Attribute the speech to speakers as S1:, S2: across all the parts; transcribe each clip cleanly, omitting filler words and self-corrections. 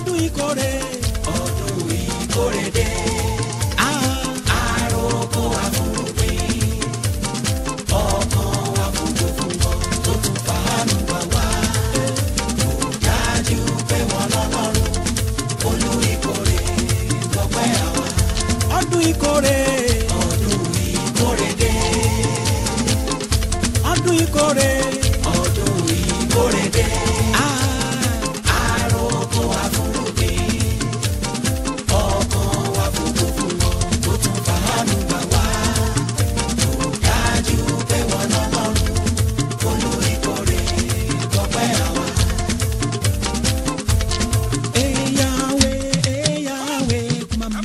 S1: ọdún ìkórè dé. Àròkọ àfúrúgbìn ọkàn wa fún gbogbo tó tún fàánù wá wá. Kò dájú pé wọ́n lọ́lọ́run olú ìkórè lọ́pẹ́ àwa. Ọdún ìkórè dé. Ọdún ìkórè dé. Àròkọ àfúrúgbìn ọkàn wa fún gbogbo tó tún fàánù wá wá. Kò dájú pé wọ́n lọ́lọ́run olú ìkórè lọ́pẹ́ àwa. Yahweh, mama.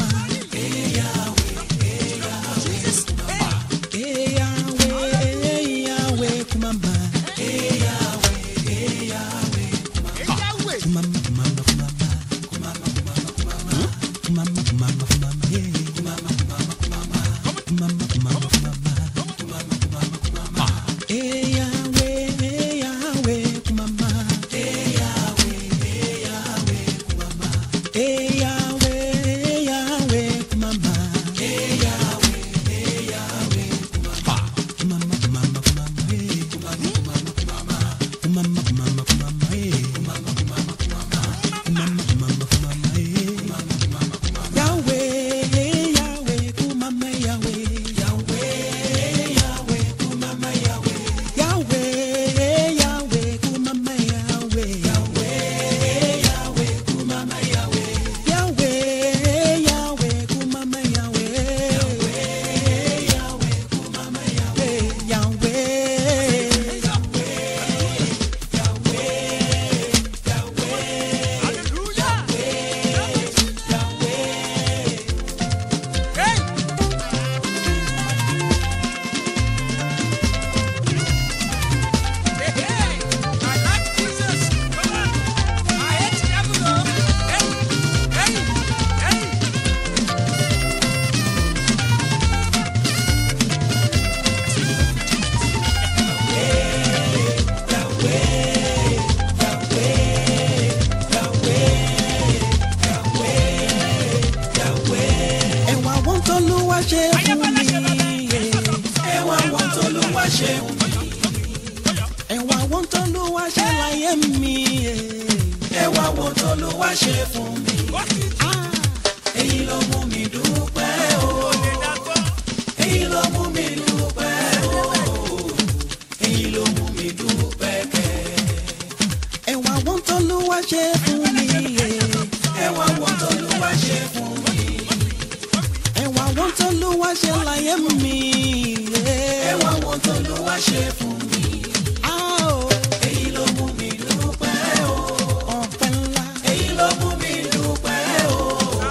S1: Ẹwà wọn t'Olúwa ṣe láyé mi. Ẹwà wọn t'Olúwa ṣe fún mi. Èyí ló mú mi dúpẹ́ o. Èyí ló mú mi dúpẹ́ o. Èyí ló mú mi dúpẹ́ kẹ́. Ẹwà wọn t'Olúwa ṣe fún mi. Ẹwà wọn t'Olúwa ṣe fún mi. Ẹwà wọn t'Olúwa ṣe láyé mi. Ẹwà wọn t'Olúwa ṣe fún mi. Èyí ló mú mi dúpẹ́ o. Ọpẹ́ ńlá. Èyí ló mú mi dúpẹ́ o.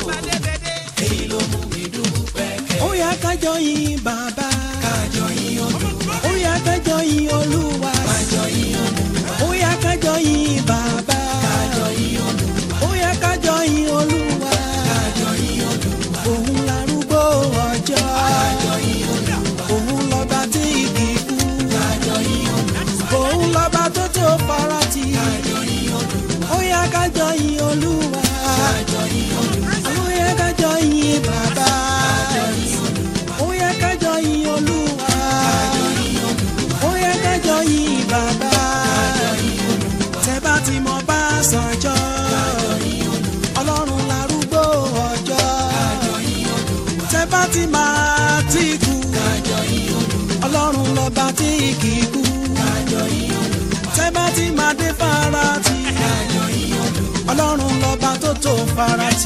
S1: Èyí ló mú mi dúpẹ́ kẹ́. Ó yá kájọ yìn bàbá. Kájọ yìn Olúwa. Ó yá kájọ yìn Olúwa. Kájọ yìn Olúwa. Ó yá kájọ yìn bàbá. Kájọ yìn Olúwa. Ó yá kájọ yìn Olúwa. Kájọ yìn Olúwa. Òun lárúgbó ọjọ́. Kájọ yìn Olúwa. Òun lọ́ba tí kì í kú. Kájọ yìn Olúwa. Òun lọ́ba tó tó farati. Kájọ yìn Olúwa. Ó yá kájọ yìn Olúwa. Kájọ yìn Olúwa. Ó yá kájọ yìn bàbá. Kájọ yìn Olúwa. Ó yá kájọ yìn Olúwa. Kájọ yìn Olúwa. Ó yá kájọ yìn bàbá. Kájọ yìn Olúwa. Tẹ́ bá ti mọ bá sọjọ́. Kájọ yìn Olúwa. Ọlọ́run lárúgbó ọjọ́. Kájọ yìn Olúwa. Tẹ́ bá ti máa ti kú. Kájọ yìn Olúwa. Ọlọ́run lọ́ba tí kì í kú. Kájọ yìn Olúwa. Tẹ́ bá ti máa dé farati. Kájọ yìn Olúwa. Ọlọ́run lọ́ba tó tó farati.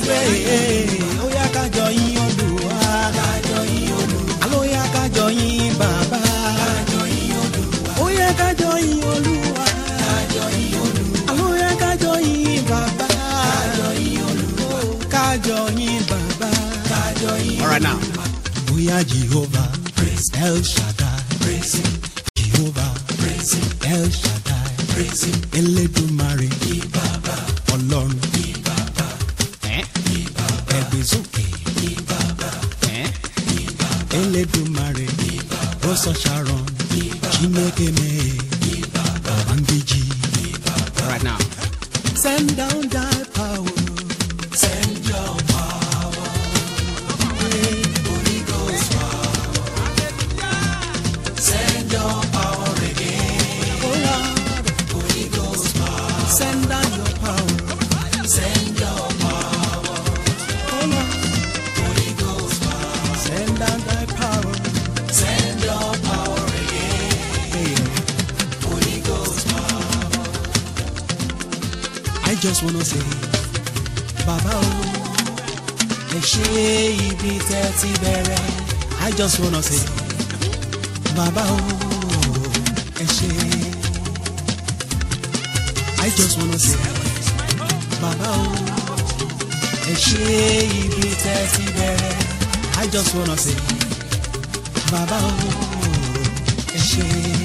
S1: Ó yá kájọ yìn Olúwa. Kájọ yìn Olúwa. Ó yá kájọ yìn bàbá. Kájọ yìn Olúwa. Ó yá kájọ yìn Olúwa. Kájọ yìn Olúwa. Ó yá kájọ yìn bàbá. Kájọ yìn Olúwa. Kájọ yìn bàbá. Kájọ yìn Olúwa. All right now. Ó yá Jehovah, praise El Shaddai, praise him. Jehovah, praise him. El Shaddai, praise him. Elédùmarè, yìn bàbá. Ọlọ́run, yìn bàbá. Yìn bàbá. Ẹgbẹ́ sókè, yìn bàbá. Yìn bàbá. Elédùmarè, yìn bàbá. Rọ́sọ̀ Sharon, yìn bàbá. Chineke mee, yìn bàbá. Bangiji, yìn bàbá. Right now. Send down thy power. Send your power. Holy Ghost power. Send your power again. Oh Lord. Holy Ghost power. Send down your power. Send your power. Oh Lord. Holy Ghost power. Send down thy power. Send your power again. Holy Ghost power. I just wanna say, Baba oh, ẹ ṣé ibi tẹ́ ti bẹ̀rẹ̀. I just wanna say, Baba oh, ẹ ṣé. I just wanna say, Baba oh, ẹ ṣé ibi tẹ́ ti bẹ̀rẹ̀. I just wanna say, Baba oh, ẹ ṣé.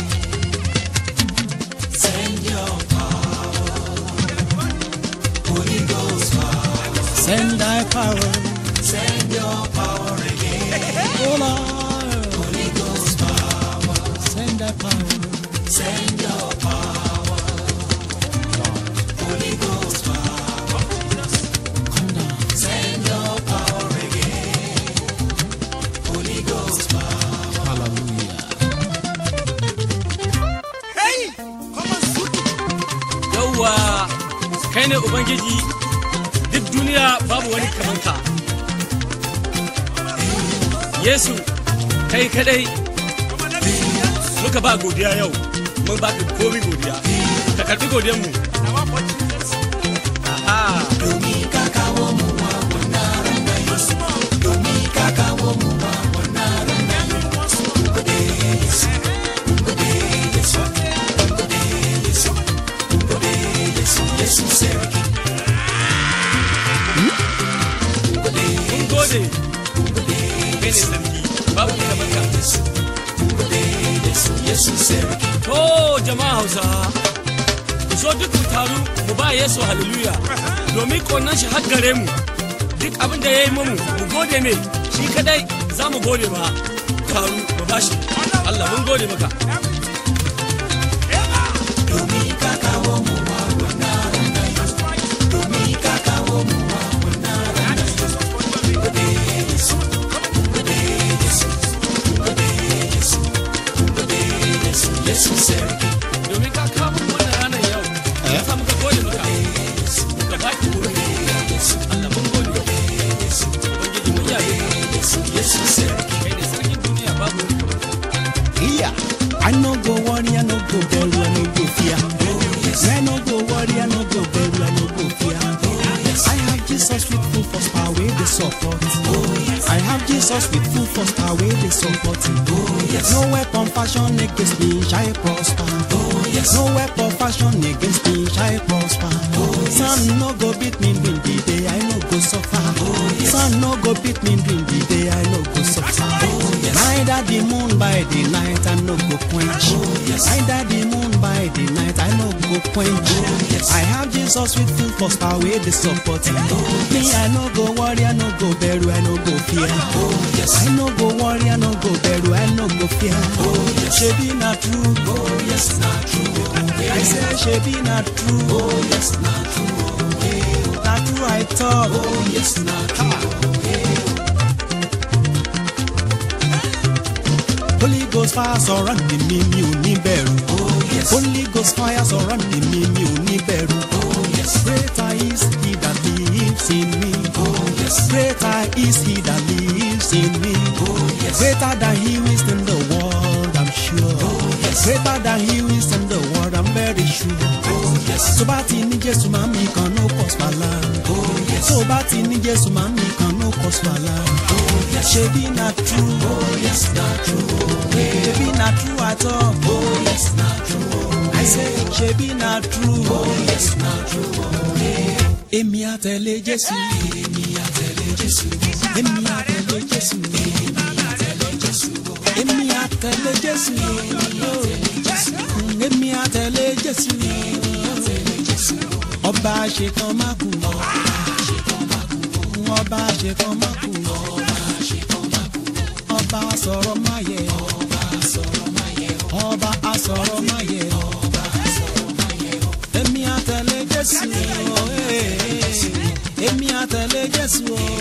S1: Send your power, Holy Ghost power. Send thy power, send your power again. Oh Lord, Holy Ghost power. Send thy power, send your power. Holy Ghost power. Come down, send your power again. Holy Ghost power. Hallelujah.
S2: Hey, come on, yawa kai ne ubangiji duk duniya babu wani kaman ka. Yesu kai kadai muka ba godiya yau, mun ba ka komai godiya, ka karbi godiyar mu. Aha.
S1: Domin ka kawo mu wa wannan ranar Yesu. Domin ka kawo mu wa wannan ranar Yesu. Mun gode Yesu. Mun gode Yesu. Mun gode Yesu. Mun gode Yesu. Yesu sarki.
S2: Mun gode. Kai ne sarki, babu kaman ka.
S1: Mun gode Yesu. Yesu sarki.
S2: To jama'a Hausa, ku so duk mu taru mu ba Yesu haleluya, domin ƙaunar shi har gare mu. Duk abin da ya yi mamu mu gode mai, shi kadai za mu gode ma. Taru mu ba shi. Allah mun gode maka.
S1: Domin ka kawo mu wa wannan ranar Yesu. Domin ka kawo mu wa wannan ranar Yesu. Mun gode Yesu. Mun gode Yesu. Mun gode Yesu. Mun gode Yesu. Yesu sarki.
S2: Domin ka kawo mu wannan ranar yau, ya sa muka gode maka. Muka ba ki gode. Allah mun gode. Ubangiji mun yabe ka.
S1: Yesu sarki.
S2: Kai ne sarkin duniya babu wani kamar ka.
S1: Yeah. I no go worry, I no go bury, I no go fear. I no go worry, I no go bury, I no go fear. I have Jesus with full force power, way they support. I have Jesus with full force power, way they support. No weapon fashion against me shall prosper. No weapon fashion against me shall prosper. Sun no go beat me during the day, I no go suffer. Sun no go beat me during the day, I no go suffer. Neither the moon by the night, I no go quench. Neither the moon by the night, I no go quench. I have Jesus with full force power, way they support. Me, I no go worry, I no go bury, I no go fear. I no go worry, I no go bury, I no go fear. She be not true, oh yes, not true. I say she be not true, oh yes, not true. Not true, I thought, oh yes, not true. Holy Ghost fire surrounding me, mi ò ní bẹ̀rù. Oh yes. Holy Ghost fire surrounding me, mi ò ní bẹ̀rù. Oh yes. Greater is he that lives in me. Oh yes. Greater is he that lives in me. Oh yes. Greater than he is in the world, I'm sure. Oh yes. Greater than he is in the world, I'm very sure. Oh yes. Tó bá ti ní Jésù máa mi kan no cause wàhálà. Oh yes. Tó bá ti ní Jésù máa mi kan no cause wàhálà. Oh yes. Ṣé bí na true? Oh yes, na true. Shebi na true at all. Oh yes, na true. I say shebi na true. Oh yes, na true. Èmi á tẹ̀lé Jésù. Èmi á tẹ̀lé Jésù. Èmi á tẹ̀lé Jésù. Èmi á tẹ̀lé Jésù. Èmi á tẹ̀lé Jésù. Ọba àṣekàn má kú. Ọba àṣekàn má kú. Ọba sọ̀rọ̀ má yẹ. Ọba asọ̀rọ̀ má yẹ. Èmi á tẹ̀lé Jésù. Jésù èmi àtẹ̀lé Jésù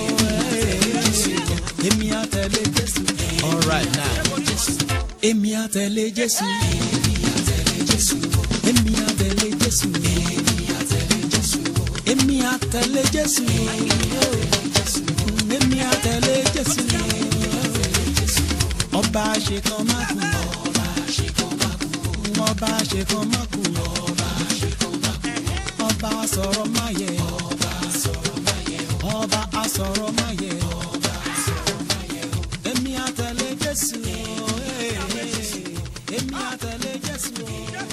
S1: èmi àtẹ̀lé Jésù all right now èmi àtẹ̀lé Jésù èmi àtẹ̀lé Jésù èmi àtẹ̀lé Jésù èmi àtẹ̀lé Jésù ọba àṣekàn má kú ọba àṣekàn má kú ọba asọ̀rọ̀ má yẹ ọba asọ̀rọ̀ má yẹ èmi àtẹ̀lé Jésù èmi àtẹ̀lé Jésù.